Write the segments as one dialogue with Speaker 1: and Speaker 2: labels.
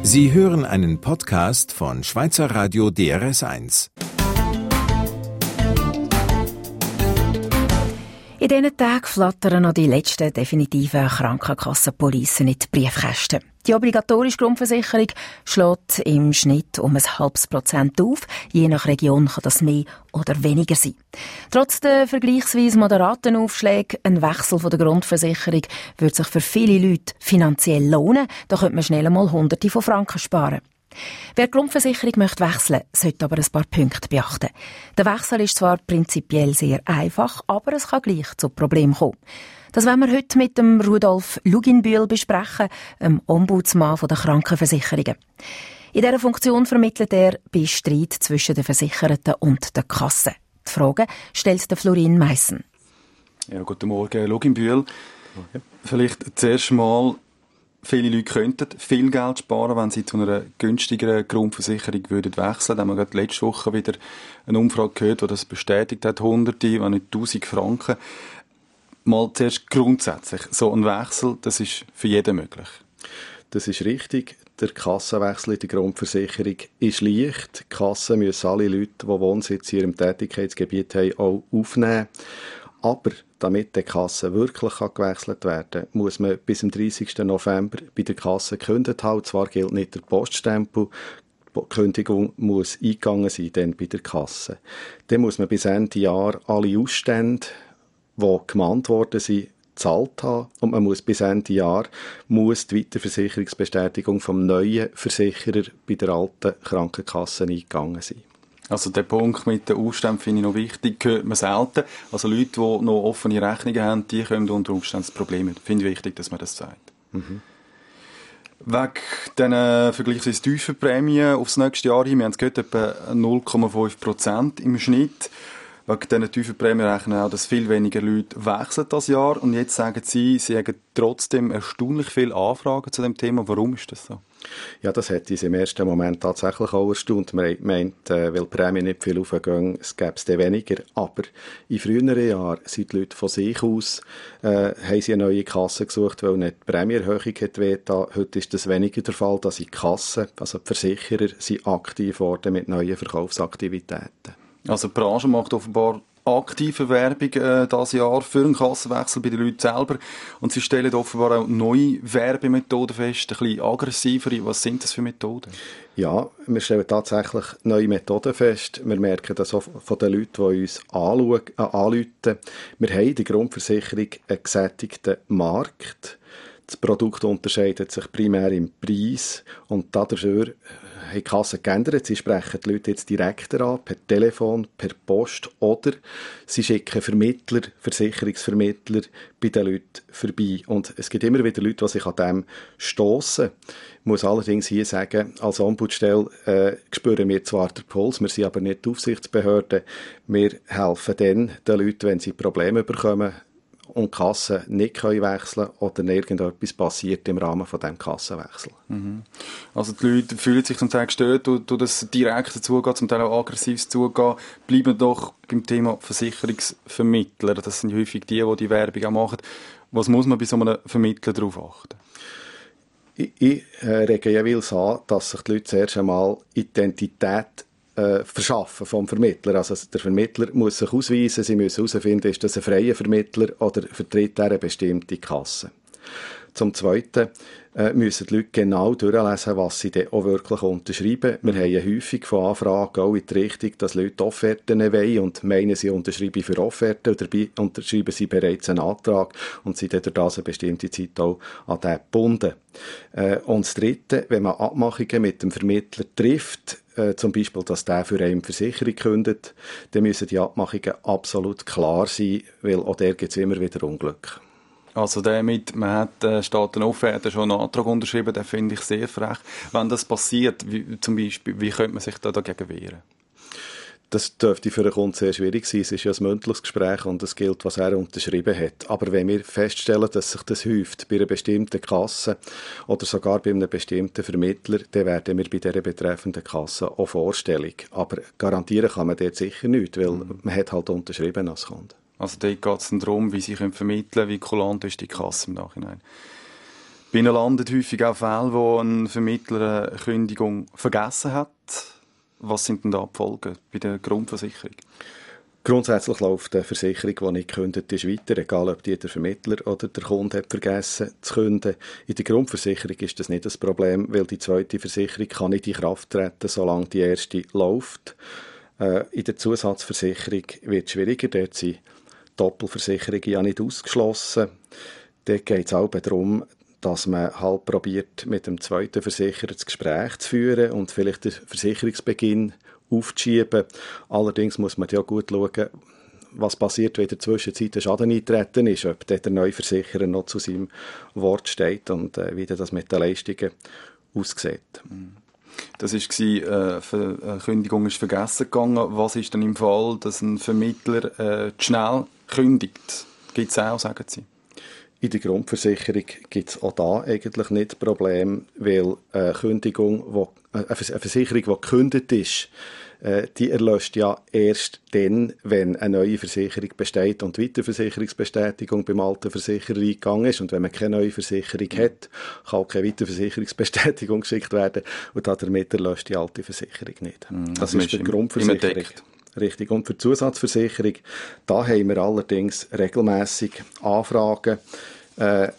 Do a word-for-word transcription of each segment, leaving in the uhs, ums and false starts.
Speaker 1: Sie hören einen Podcast von Schweizer Radio D R S eins.
Speaker 2: In diesen Tagen flattern noch die letzten definitiven Krankenkassenpolicen in die Briefkästen. Die obligatorische Grundversicherung schlägt im Schnitt um ein halbes Prozent auf. Je nach Region kann das mehr oder weniger sein. Trotz der vergleichsweise moderaten Aufschläge, ein Wechsel von der Grundversicherung würde sich für viele Leute finanziell lohnen. Da könnte man schnell einmal Hunderte von Franken sparen. Wer die Grundversicherung möchte wechseln, sollte aber ein paar Punkte beachten. Der Wechsel ist zwar prinzipiell sehr einfach, aber es kann gleich zu Problemen kommen. Das wollen wir heute mit dem Rudolf Luginbühl besprechen, dem Ombudsmann der Krankenversicherungen. In dieser Funktion vermittelt er bei Streit zwischen den Versicherten und der Kasse. Die Frage stellt der Florin Meissen.
Speaker 3: Ja, guten Morgen, Luginbühl. Okay. Vielleicht zuerst mal, viele Leute könnten viel Geld sparen, wenn sie zu einer günstigeren Grundversicherung würden wechseln. Da haben wir gerade letzte Woche wieder eine Umfrage gehört, die das bestätigt hat, Hunderte, wenn nicht Tausend Franken. Mal zuerst grundsätzlich, so ein Wechsel, das ist für jeden möglich.
Speaker 4: Das ist richtig. Der Kassenwechsel in der Grundversicherung ist leicht. Die Kassen müssen alle Leute, die Wohnsitz in ihrem Tätigkeitsgebiet haben, auch aufnehmen. Aber damit die Kasse wirklich gewechselt werden kann, muss man bis zum dreißigsten November bei der Kasse gekündigt haben. Zwar gilt nicht der Poststempel, die Kündigung muss eingegangen sein dann bei der Kasse. Dann muss man bis Ende Jahr alle Ausstände, die gemahnt worden sind, gezahlt haben. Und man muss bis Ende Jahr muss die Weiterversicherungsbestätigung vom neuen Versicherer bei der alten Krankenkasse eingegangen sein.
Speaker 3: Also der Punkt mit den Ausständen finde ich noch wichtig, hört man selten. Also Leute, die noch offene Rechnungen haben, die können unter Umständen das Problem haben. Ich finde es wichtig, dass man das sagt. Mhm. Wegen diesen vergleichsweise tiefen Prämien aufs nächste Jahr hin, wir haben es gehört, etwa null Komma fünf Prozent im Schnitt. Wegen diesen tiefen Prämien rechnen auch, dass viel weniger Leute wechseln das Jahr. Und jetzt sagen Sie, Sie haben trotzdem erstaunlich viele Anfragen zu dem Thema. Warum ist das so?
Speaker 4: Ja, das hat uns im ersten Moment tatsächlich auch erstaunt. Man meint, äh, weil die Prämien nicht viel aufgehen, es gäbe es dann weniger. Aber in früheren Jahren sind die Leute von sich aus, äh, haben sie eine neue Kasse gesucht, weil nicht die Prämienerhöhung hat wehgetan. Heute ist das weniger der Fall, dass die Kassen, also die Versicherer, sind aktiv worden mit neuen Verkaufsaktivitäten.
Speaker 3: Also die Branche macht offenbar aktive Werbung äh, dieses Jahr für einen Kassenwechsel bei den Leuten selber. Und sie stellen offenbar auch neue Werbemethoden fest, ein bisschen aggressivere. Was sind das für Methoden?
Speaker 4: Ja, wir stellen tatsächlich neue Methoden fest. Wir merken das auch von den Leuten, die uns anschauen, äh, anrufen. Wir haben in der Grundversicherung einen gesättigten Markt. Das Produkt unterscheidet sich primär im Preis und dadurch haben die Kassen geändert. Sie sprechen die Leute jetzt direkter an, per Telefon, per Post oder sie schicken Vermittler, Versicherungsvermittler bei den Leuten vorbei. Und es gibt immer wieder Leute, die sich an dem stossen. Ich muss allerdings hier sagen, als Ombudsstelle äh, spüren wir zwar den Puls, wir sind aber nicht die Aufsichtsbehörde. Wir helfen dann den Leuten, wenn sie Probleme bekommen und die Kassen nicht können wechseln oder irgendetwas passiert im Rahmen von diesem Kassenwechsel.
Speaker 3: Mhm. Also die Leute fühlen sich zum Teil gestört durch, durch das direkte Zugehen, zum Teil auch aggressives Zugehen. Bleiben doch beim Thema Versicherungsvermittler. Das sind häufig die, die die Werbung auch machen. Was muss man bei so einem Vermittler darauf achten?
Speaker 4: Ich, ich äh, rege jeweils an, dass sich die Leute zuerst einmal Identität verschaffen vom Vermittler. Also der Vermittler muss sich ausweisen, sie müssen herausfinden, ist das ein freier Vermittler oder vertritt er eine bestimmte Kasse. Zum Zweiten äh, müssen die Leute genau durchlesen, was sie dann auch wirklich unterschreiben. Wir haben ja häufig von Anfragen auch in die Richtung, dass Leute Offerten wollen und meinen, sie unterschreiben für Offerten und dabei unterschreiben sie bereits einen Antrag und sind dann durch das eine bestimmte Zeit auch an den gebunden. Äh, und das Dritte, wenn man Abmachungen mit dem Vermittler trifft, äh, zum Beispiel, dass der für eine Versicherung kündet, dann müssen die Abmachungen absolut klar sein, weil auch der gibt es immer wieder Unglück.
Speaker 3: Also der mit, man hat äh, statt einer Offerte schon einen Antrag unterschrieben, den finde ich sehr frech. Wenn das passiert, wie, zum Beispiel, wie könnte man sich da dagegen wehren?
Speaker 4: Das dürfte für einen Kunden sehr schwierig sein. Es ist ja ein mündliches Gespräch und es gilt, was er unterschrieben hat. Aber wenn wir feststellen, dass sich das häuft bei einer bestimmten Kasse oder sogar bei einem bestimmten Vermittler, dann werden wir bei dieser betreffenden Kasse auch vorstellig. Aber garantieren kann man dort sicher nicht, weil mhm. man hat halt unterschrieben als Kunde.
Speaker 3: Also dort geht es dann darum, wie sie können vermitteln können, wie kulant ist die Kasse im Nachhinein. Bei ihnen landen häufig auch Fälle, wo ein Vermittler eine Kündigung vergessen hat. Was sind denn da die Folgen bei der Grundversicherung?
Speaker 4: Grundsätzlich läuft eine Versicherung, die nicht gekündigt ist, weiter, egal ob die der Vermittler oder der Kunde hat vergessen zu künden. In der Grundversicherung ist das nicht das Problem, weil die zweite Versicherung kann nicht in Kraft treten, solange die erste läuft. Äh, in der Zusatzversicherung wird es schwieriger, dort sind Doppelversicherungen ja nicht ausgeschlossen. Dort geht es auch darum, dass man halt probiert, mit dem zweiten Versicherer das Gespräch zu führen und vielleicht den Versicherungsbeginn aufzuschieben. Allerdings muss man ja gut schauen, was passiert, wenn in der Zwischenzeit ein Schaden eingetreten ist, ob der neue Versicherer noch zu seinem Wort steht und äh, wie das mit den Leistungen aussieht.
Speaker 3: Das war, äh, eine Kündigung ist vergessen gegangen. Was ist denn im Fall, dass ein Vermittler äh, schnell kündigt? Gibt es auch, sagen Sie?
Speaker 4: In der Grundversicherung gibt es auch da eigentlich nicht Problem, weil eine Kündigung, wo, eine Versicherung, die gekündigt ist, die erlöscht ja erst dann, wenn eine neue Versicherung besteht und die Weiterversicherungsbestätigung beim alten Versicherer eingegangen ist. Und wenn man keine neue Versicherung hat, kann auch keine Weiterversicherungsbestätigung geschickt werden und damit erlöscht die alte Versicherung nicht. Mhm, das ist die Grundversicherung. Richtig. Und für die Zusatzversicherung, da haben wir allerdings regelmässig Anfragen, äh,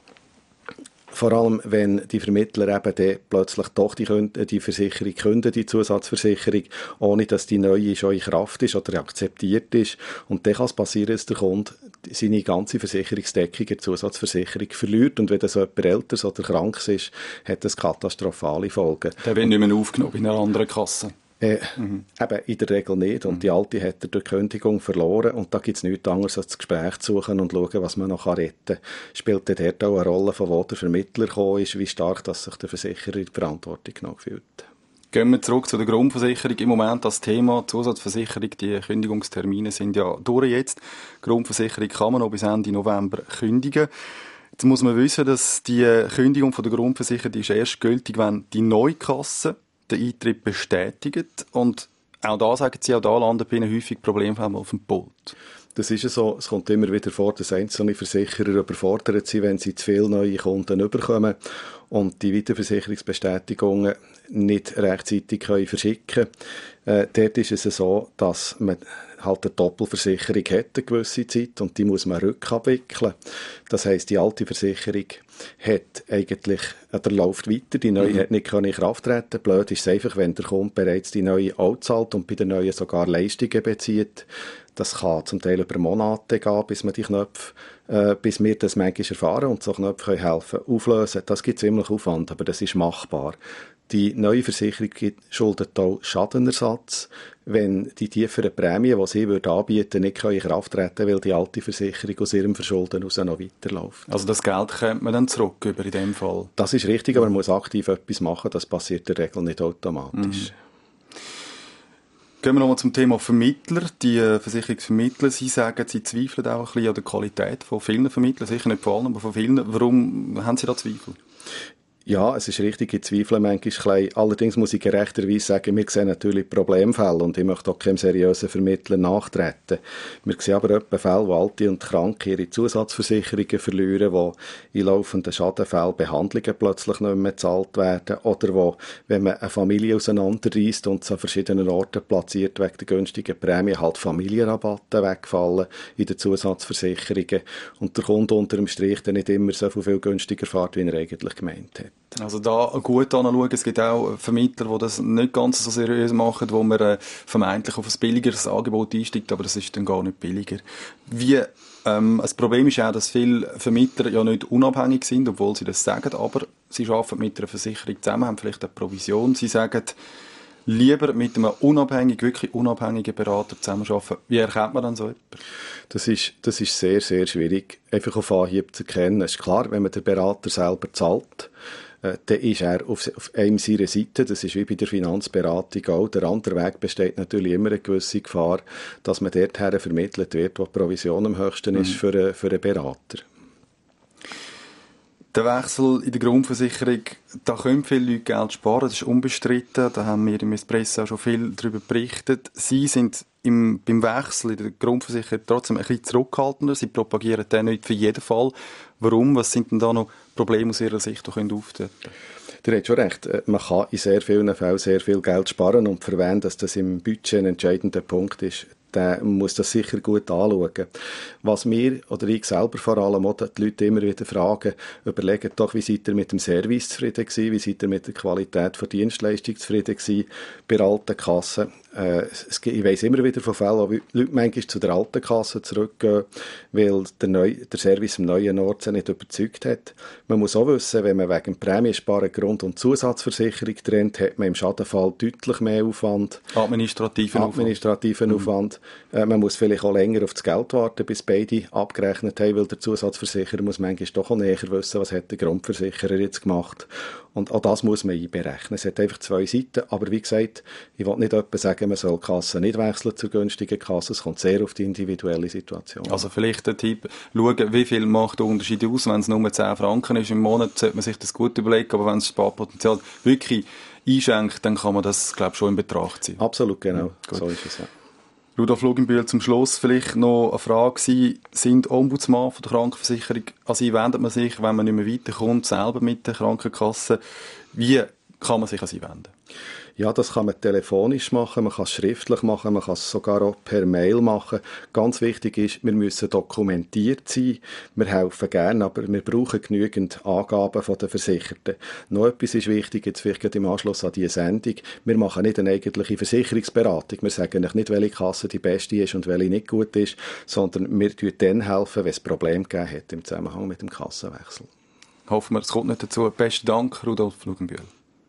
Speaker 4: vor allem, wenn die Vermittler eben dann plötzlich doch die, die Versicherung künden, die Zusatzversicherung, ohne dass die neue schon in Kraft ist oder akzeptiert ist. Und dann kann es passieren, dass der Kunde seine ganze Versicherungsdeckung in der Zusatzversicherung verliert. Und wenn das jemand Älteres oder Krankes ist, hat das katastrophale Folgen.
Speaker 3: Der wird nicht mehr aufgenommen in einer anderen Kasse.
Speaker 4: Äh, mhm. Eben in der Regel nicht. Und mhm. die alte hat er durch die Kündigung verloren. Und da gibt es nichts anderes, als das Gespräch zu suchen und schauen, was man noch retten kann. Spielt dort auch eine Rolle, von wo der Vermittler gekommen ist, wie stark dass sich der Versicherer in die Verantwortung genommen fühlt.
Speaker 3: Gehen wir zurück zu der Grundversicherung. Im Moment das Thema Zusatzversicherung, die Kündigungstermine sind ja durch jetzt. Grundversicherung kann man noch bis Ende November kündigen. Jetzt muss man wissen, dass die Kündigung von der Grundversicherung die ist erst gültig, wenn die neue Kasse den Eintritt bestätigt. Und auch da, sagen Sie, auch da landen bei Ihnen häufig Problemfälle auf dem Pult.
Speaker 4: Das ist ja so. Es kommt immer wieder vor, dass einzelne Versicherer überfordert sind, wenn sie zu viele neue Kunden bekommen und die Weiterversicherungsbestätigungen nicht rechtzeitig können verschicken können. Äh, dort ist es so, dass man halt eine Doppelversicherung hat, eine gewisse Zeit, und die muss man rückabwickeln. Das heisst, die alte Versicherung hat eigentlich, der läuft weiter, die neue mhm. hat nicht in Kraft treten. Blöd ist es einfach, wenn der Kunde bereits die neue auch zahlt und bei der neuen sogar Leistungen bezieht. Das kann zum Teil über Monate gehen, bis man die Knöpfe, äh, bis wir das manchmal erfahren und so Knöpfe können helfen, auflösen. Das gibt ziemlich Aufwand, aber das ist machbar. Die neue Versicherung schuldet auch Schadenersatz, wenn die tieferen Prämien, die sie würde anbieten, nicht in Kraft treten, weil die alte Versicherung aus ihrem Verschulden heraus noch weiterläuft.
Speaker 3: Also das Geld kommt man dann zurück über in dem Fall?
Speaker 4: Das ist richtig, aber man muss aktiv etwas machen. Das passiert in der Regel nicht automatisch.
Speaker 3: Mhm. Gehen wir nochmal zum Thema Vermittler. Die äh, Versicherungsvermittler, Sie sagen, Sie zweifeln auch ein bisschen an der Qualität von vielen Vermittlern, sicher nicht von allen, aber von vielen. Warum haben Sie da Zweifel?
Speaker 4: Ja, es ist richtig, ich zweifle manchmal klein. Allerdings muss ich gerechterweise sagen, wir sehen natürlich Problemfälle und ich möchte auch keinem seriösen Vermittler nachtreten. Wir sehen aber etwa Fälle, wo Alte und Kranke ihre Zusatzversicherungen verlieren, wo in laufenden Schadenfällen Behandlungen plötzlich nicht mehr bezahlt werden oder wo, wenn man eine Familie auseinanderreißt und sie an verschiedenen Orten platziert wegen der günstigen Prämie, halt Familienrabatte wegfallen in den Zusatzversicherungen und der Kunde unter dem Strich dann nicht immer so viel günstiger fährt, wie er eigentlich gemeint hat.
Speaker 3: Also da gut anschauen. Es gibt auch Vermittler, die das nicht ganz so seriös machen, wo man äh, vermeintlich auf ein billigeres Angebot einsteigt, aber das ist dann gar nicht billiger. Wie, ähm, das Problem ist auch, dass viele Vermittler ja nicht unabhängig sind, obwohl sie das sagen, aber sie arbeiten mit einer Versicherung zusammen, haben vielleicht eine Provision. Sie sagen, lieber mit einem unabhängigen, wirklich unabhängigen Berater zusammenarbeiten. Wie erkennt man dann so etwas?
Speaker 4: Das ist, das ist sehr, sehr schwierig, einfach auf Anhieb zu erkennen. Es ist klar, wenn man den Berater selber zahlt, äh, dann ist er auf, auf einem seiner Seite. Das ist wie bei der Finanzberatung auch. Der andere Weg besteht natürlich immer eine gewisse Gefahr, dass man dorthin vermittelt wird, wo die Provision am höchsten mhm. ist für, für einen Berater.
Speaker 3: Der Wechsel in der Grundversicherung, da können viele Leute Geld sparen, das ist unbestritten. Da haben wir im Espresso auch schon viel darüber berichtet. Sie sind im, beim Wechsel in der Grundversicherung trotzdem ein bisschen zurückhaltender. Sie propagieren den nicht für jeden Fall. Warum? Was sind denn da noch Probleme aus Ihrer Sicht, die können auftreten?
Speaker 4: Ihr habt schon recht. Man kann in sehr vielen Fällen sehr viel Geld sparen und für wen, dass das im Budget ein entscheidender Punkt ist, der muss das sicher gut anschauen. Was wir, oder ich selber vor allem, auch die Leute immer wieder fragen, überlegen doch, wie seid ihr mit dem Service zufrieden gewesen, wie seid ihr mit der Qualität der Dienstleistung zufrieden gewesen bei alten Kassen. Äh, es gibt, ich weiss immer wieder von Fällen, wo Leute manchmal zu der alten Kasse zurückgehen, weil der, Neu, der Service am neuen Ort sie nicht überzeugt hat. Man muss auch wissen, wenn man wegen Prämiensparen Grund- und Zusatzversicherung trennt, hat man im Schadenfall deutlich mehr Aufwand.
Speaker 3: Administrativen Aufwand.
Speaker 4: Administrativen mhm. Aufwand. Äh, man muss vielleicht auch länger auf das Geld warten, bis beide abgerechnet haben, weil der Zusatzversicherer muss manchmal doch auch näher wissen, was hat der Grundversicherer jetzt gemacht. Und auch das muss man einberechnen. Es hat einfach zwei Seiten, aber wie gesagt, ich will nicht etwa sagen, man soll Kassen nicht wechseln zu günstigen Kassen. Es kommt sehr auf die individuelle Situation.
Speaker 3: Also vielleicht der Tipp, schauen, wie viel macht der Unterschied aus. Wenn es nur zehn Franken ist im Monat, sollte man sich das gut überlegen, aber wenn das Sparpotenzial wirklich einschenkt, dann kann man das, glaube ich, schon in Betracht ziehen.
Speaker 4: Absolut, genau.
Speaker 3: Ja,
Speaker 4: so ist es, ja.
Speaker 3: Rudolf Luginbühl, zum Schluss vielleicht noch eine Frage. Sie sind Ombudsmann von der Krankenversicherung. Also Sie wendet man sich, wenn man nicht mehr weiterkommt, selber mit der Krankenkasse. Wie kann man sich an Sie wenden?
Speaker 4: Ja, das kann man telefonisch machen, man kann es schriftlich machen, man kann es sogar auch per Mail machen. Ganz wichtig ist, wir müssen dokumentiert sein. Wir helfen gerne, aber wir brauchen genügend Angaben von den Versicherten. Noch etwas ist wichtig, jetzt vielleicht im Anschluss an diese Sendung. Wir machen nicht eine eigentliche Versicherungsberatung. Wir sagen euch nicht, welche Kasse die beste ist und welche nicht gut ist, sondern wir helfen dann helfen, wenn es Probleme gegeben hat im Zusammenhang mit dem Kassenwechsel.
Speaker 3: Hoffen wir, es kommt nicht dazu. Besten Dank, Rudolf Luginbühl.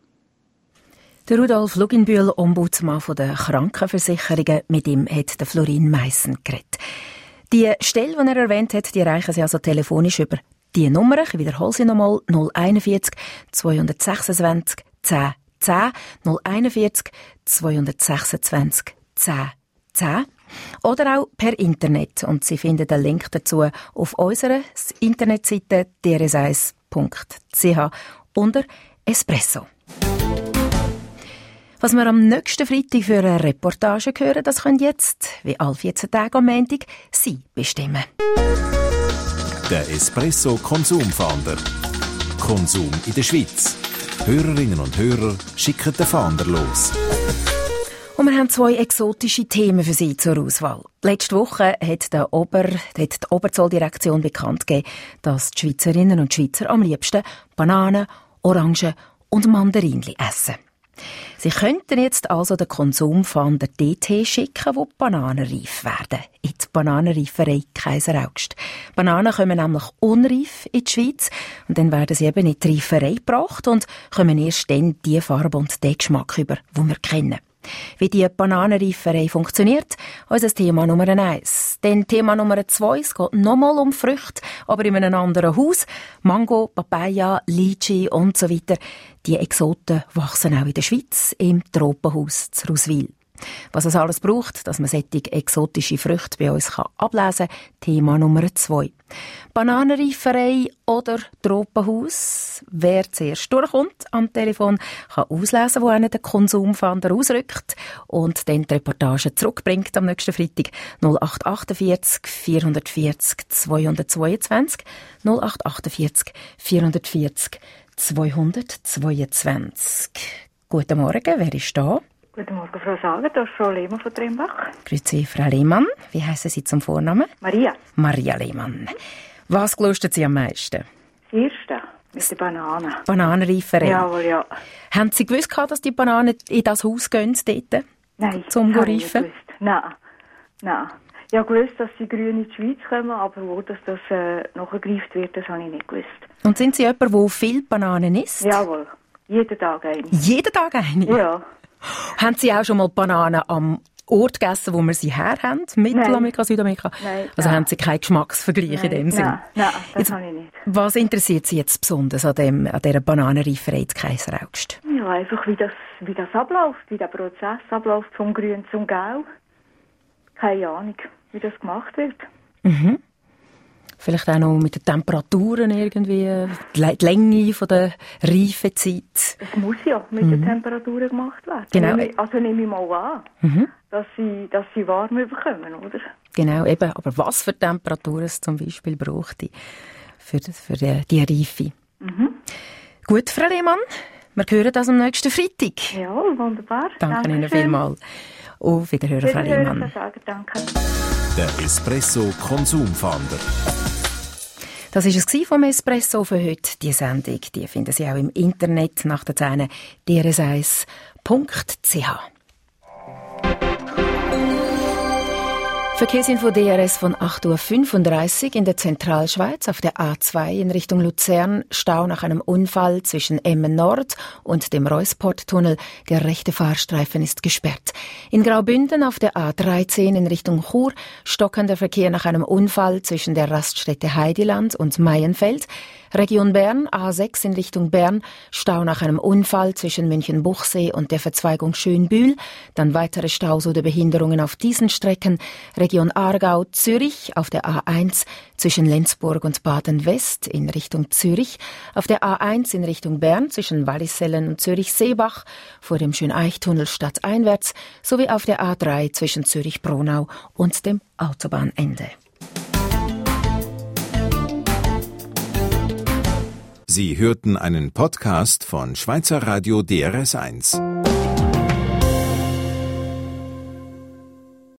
Speaker 2: Der Rudolf Luginbühl, Ombudsmann der Krankenversicherungen, mit ihm hat der Florin Meissen geredet. Die Stelle, die er erwähnt hat, die erreichen Sie also telefonisch über die Nummer. Ich wiederhole sie nochmal. null einundvierzig zweihundertsechsundzwanzig zehn zehn null einundvierzig zweihundertsechsundzwanzig zehn zehn oder auch per Internet. Und Sie finden den Link dazu auf unserer Internetseite d r s eins punkt c h unter Espresso. Was wir am nächsten Freitag für eine Reportage hören, das können jetzt, wie alle vierzehn Tage am Montag, Sie bestimmen.
Speaker 1: Der Espresso Konsumfahnder. Konsum in der Schweiz. Hörerinnen und Hörer schicken den Fahnder los.
Speaker 2: Und wir haben zwei exotische Themen für Sie zur Auswahl. Letzte Woche hat, der Ober, hat die Oberzolldirektion bekannt gegeben, dass die Schweizerinnen und Schweizer am liebsten Bananen, Orangen und Mandarinli essen. Sie könnten jetzt also den Konsumfahnder D T schicken, wo die Bananen reif werden. In die Bananenreiferei Kaiser Augst. Bananen kommen nämlich unreif in die Schweiz und dann werden sie eben in die Reiferei gebracht und kommen erst dann die Farbe und den Geschmack über, den wir kennen. Wie die Bananenreiferei funktioniert, unser Thema Nummer eins. Dann Thema Nummer zwei, es geht nochmal um Früchte, aber in einem anderen Haus. Mango, Papaya, Lychee und so weiter. Die Exoten wachsen auch in der Schweiz, im Tropenhaus zu Ruswil. Was es alles braucht, dass man solche exotische Früchte bei uns ablesen kann, Thema Nummer zwei. Bananenreiferei oder Tropenhaus. Wer zuerst durchkommt am Telefon, kann auslesen, wo einer den Konsumfahnder ausrückt und dann die Reportage zurückbringt am nächsten Freitag. null acht achtundvierzig vierhundertvierzig zweihundertzweiundzwanzig null acht achtundvierzig vierhundertvierzig zweihundertzweiundzwanzig. Guten Morgen, wer ist da?
Speaker 5: Guten Morgen, Frau Sager, das ist Frau Lehmann von Trimbach.
Speaker 2: Grüezi, Frau Lehmann. Wie heissen Sie zum Vornamen?
Speaker 5: Maria.
Speaker 2: Maria Lehmann. Was gelüstet Sie am meisten?
Speaker 5: Das erste, mit den Bananen.
Speaker 2: Bananenreiferei?
Speaker 5: Jawohl, ja.
Speaker 2: Haben Sie gewusst, dass die Bananen in das Haus gehen, dort?
Speaker 5: Nein,
Speaker 2: zum
Speaker 5: das habe ich nicht
Speaker 2: reifen?
Speaker 5: gewusst. Nein, nein. Ich habe gewusst, dass sie grün in die Schweiz kommen, aber wo das, das äh, nachher gereift wird, das habe ich nicht gewusst.
Speaker 2: Und sind Sie jemand, der viele Bananen isst?
Speaker 5: Jawohl, jeden Tag eine.
Speaker 2: Jeden Tag eine?
Speaker 5: Ja.
Speaker 2: Haben Sie auch schon mal Bananen am Ort gegessen, wo wir sie her haben? Mittelamerika, Südamerika?
Speaker 5: Nein.
Speaker 2: Also
Speaker 5: nein.
Speaker 2: haben Sie keinen Geschmacksvergleich
Speaker 5: Nein.
Speaker 2: in dem Sinn?
Speaker 5: Nein, nein, das
Speaker 2: jetzt,
Speaker 5: habe ich nicht.
Speaker 2: Was interessiert Sie jetzt besonders an, dem, an dieser Bananenreiferei in Kaiser Augst?
Speaker 5: Ja, einfach wie das, wie das abläuft, wie der Prozess abläuft, vom Grün zum Gelb. Keine Ahnung, wie das gemacht wird.
Speaker 2: Mhm. Vielleicht auch noch mit den Temperaturen irgendwie, die Länge von der Reifezeit.
Speaker 5: Es muss ja mit mhm. den Temperaturen gemacht werden.
Speaker 2: Genau.
Speaker 5: Also nehme ich mal an, mhm. dass, sie, dass sie warm bekommen, oder?
Speaker 2: Genau, eben. Aber was für Temperaturen es zum Beispiel bräuchte für, für die, die Reife. Mhm. Gut, Frau Lehmann, wir hören das am nächsten Freitag.
Speaker 5: Ja, wunderbar.
Speaker 2: Danke
Speaker 5: Dankeschön.
Speaker 2: Ihnen vielmals. Auf Wiederhören, Frau Lehmann.
Speaker 5: Danke.
Speaker 1: Der Espresso Konsumfahnder.
Speaker 2: Das war es vom Espresso für heute. Die Sendung die finden Sie auch im Internet nach der Zähne d r s eins punkt c h. Verkehrsinfo D R S von acht Uhr fünfunddreißig in der Zentralschweiz auf der A zwei in Richtung Luzern. Stau nach einem Unfall zwischen Emmen Nord und dem Reusport-Tunnel. Der rechte Fahrstreifen ist gesperrt. In Graubünden auf der A dreizehn in Richtung Chur stockender Verkehr nach einem Unfall zwischen der Raststätte Heidiland und Maienfeld. Region Bern, A sechs in Richtung Bern, Stau nach einem Unfall zwischen München-Buchsee und der Verzweigung Schönbühl. Dann weitere Staus oder Behinderungen auf diesen Strecken. Region Aargau, Zürich auf der A eins zwischen Lenzburg und Baden-West in Richtung Zürich. Auf der A eins in Richtung Bern zwischen Wallisellen und Zürich-Seebach vor dem Schöneichtunnel stadteinwärts sowie auf der A drei zwischen Zürich-Bronau und dem Autobahnende.
Speaker 1: Sie hörten einen Podcast von Schweizer Radio D R S eins.